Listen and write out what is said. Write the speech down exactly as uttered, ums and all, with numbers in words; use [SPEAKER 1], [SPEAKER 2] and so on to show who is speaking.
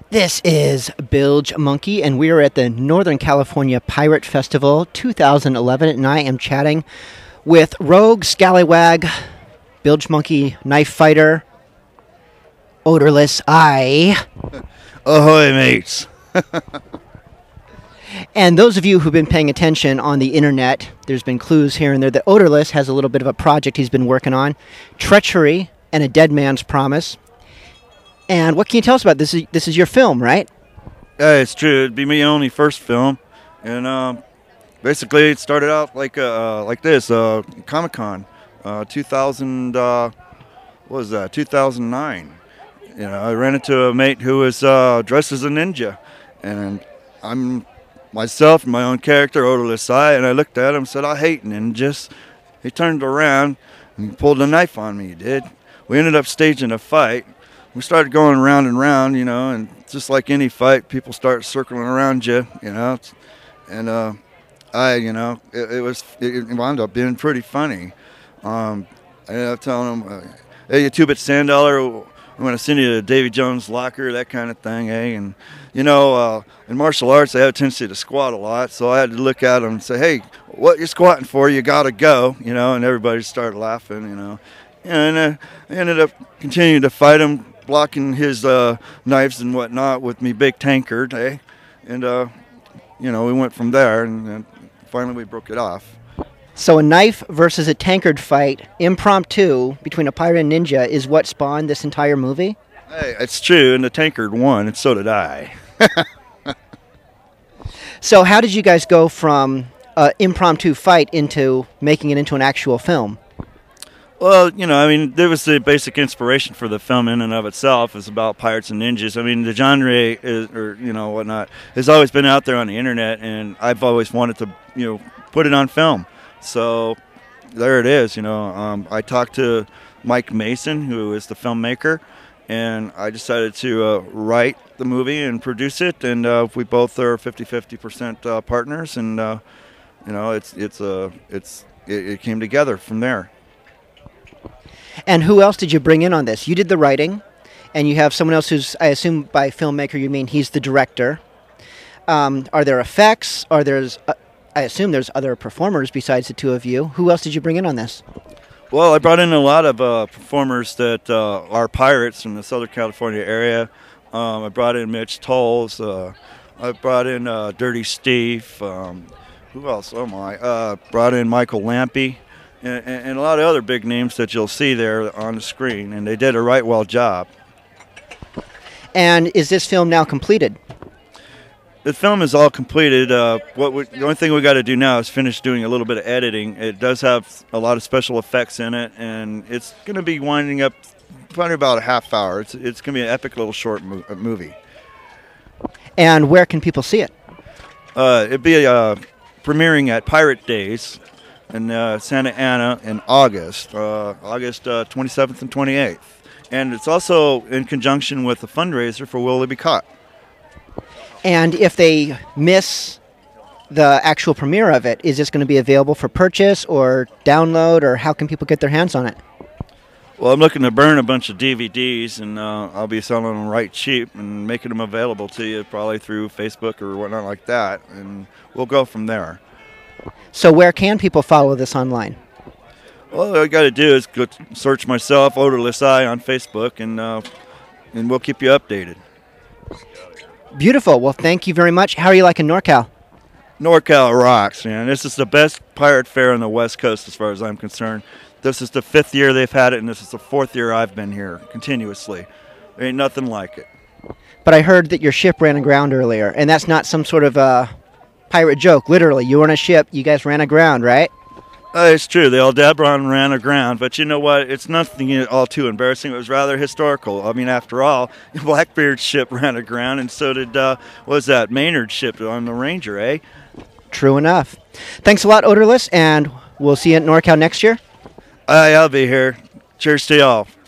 [SPEAKER 1] This is Bilge Monkey, and we are at the Northern California Pirate Festival two thousand eleven, and I am chatting with Rogue Scallywag, Bilge Monkey Knife Fighter, Odorless Eye.
[SPEAKER 2] Ahoy, mates.
[SPEAKER 1] And those of you who've been paying attention on the internet, there's been clues here and there that Odorless has a little bit of a project he's been working on, Treachery and a Dead Man's Promise. And what can you tell us about this? Is, this is your film, right?
[SPEAKER 2] Yeah, it's true. It'd be my only first film, and um, basically it started out like uh, like this: uh, Comic Con, uh, two thousand. Uh, what was that? two thousand nine. You know, I ran into a mate who was uh, dressed as a ninja, and I'm myself, my own character, Odorless Eye, and I looked at him and said, "I hate ninjas." He turned around and he pulled a knife on me. He did. We ended up staging a fight. We started going round and round, you know, and just like any fight, people start circling around you, you know. And uh, I, you know, it, it was, it wound up being pretty funny. Um, I ended up telling them, uh, hey, you two-bit sand dollar, I'm going to send you to Davy Jones' locker, that kind of thing, eh? And, you know, uh, in martial arts, I have a tendency to squat a lot, so I had to look at them and say, hey, what you squatting for? You got to go, you know, and everybody started laughing, you know. And uh, I ended up continuing to fight him, blocking his uh, knives and whatnot with me big tankard, eh? And, uh, you know, we went from there, and, and finally we broke it off.
[SPEAKER 1] So a knife versus a tankard fight, impromptu, between a pirate and ninja is what spawned this entire movie?
[SPEAKER 2] Hey, it's true, and the tankard won, and so did I.
[SPEAKER 1] So how did you guys go from an impromptu fight into making it into an actual film?
[SPEAKER 2] Well, you know, I mean, there was the basic inspiration for the film in and of itself. It's about pirates and ninjas. I mean, the genre is, or, you know, whatnot, has always been out there on the internet, and I've always wanted to, you know, put it on film. So there it is, you know. Um, I talked to Mike Mason, who is the filmmaker, and I decided to uh, write the movie and produce it, and uh, we both are fifty fifty percent uh, partners, and, uh, you know, it's, it's, uh, it's, it, it came together from there.
[SPEAKER 1] And who else did you bring in on this? You did the writing, and you have someone else who's, I assume by filmmaker you mean he's the director. Um, are there effects? Are there's, uh, I assume there's other performers besides the two of you. Who else did you bring in on this?
[SPEAKER 2] Well, I brought in a lot of uh, performers that uh, are pirates from the Southern California area. Um, I brought in Mitch Tolles. Uh, I brought in uh, Dirty Steve. Um, who else? Oh my! Uh, brought in Michael Lampy. And, and a lot of other big names that you'll see there on the screen, and they did a right well job.
[SPEAKER 1] And is this film now completed?
[SPEAKER 2] The film is all completed. Uh, what we, the only thing we got to do now is finish doing a little bit of editing. It does have a lot of special effects in it, and it's going to be winding up probably about a half hour. It's, it's going to be an epic little short mo movie.
[SPEAKER 1] And where can people see it?
[SPEAKER 2] Uh, it'd be uh, premiering at Pirate Days in uh, Santa Ana in August, uh, August uh, twenty-seventh and twenty-eighth. And it's also in conjunction with a fundraiser for Will They Be Caught.
[SPEAKER 1] And if they miss the actual premiere of it, is this going to be available for purchase or download, or how can people get their hands on it?
[SPEAKER 2] Well, I'm looking to burn a bunch of D V Ds, and uh, I'll be selling them right cheap and making them available to you probably through Facebook or whatnot like that, and we'll go from there.
[SPEAKER 1] So where can people follow this online?
[SPEAKER 2] Well, all you got to do is go search myself, Odorless Eye, on Facebook, and uh, and we'll keep you updated.
[SPEAKER 1] Beautiful. Well, thank you very much. How are you liking NorCal?
[SPEAKER 2] NorCal rocks, man. This is the best pirate fair on the West Coast as far as I'm concerned. This is the fifth year they've had it, and this is the fourth year I've been here continuously. There ain't nothing like it.
[SPEAKER 1] But I heard that your ship ran aground earlier, and that's not some sort of uh, pirate joke. Literally, you were on a ship, you guys ran aground, right?
[SPEAKER 2] Uh, it's true. The Aldebaran ran aground, but you know what? It's nothing all too embarrassing. It was rather historical. I mean, after all, Blackbeard's ship ran aground, and so did, uh, what was that, Maynard's ship on the Ranger, eh?
[SPEAKER 1] True enough. Thanks a lot, Odorless, and we'll see you at NorCal next year.
[SPEAKER 2] Aye, I'll be here. Cheers to y'all.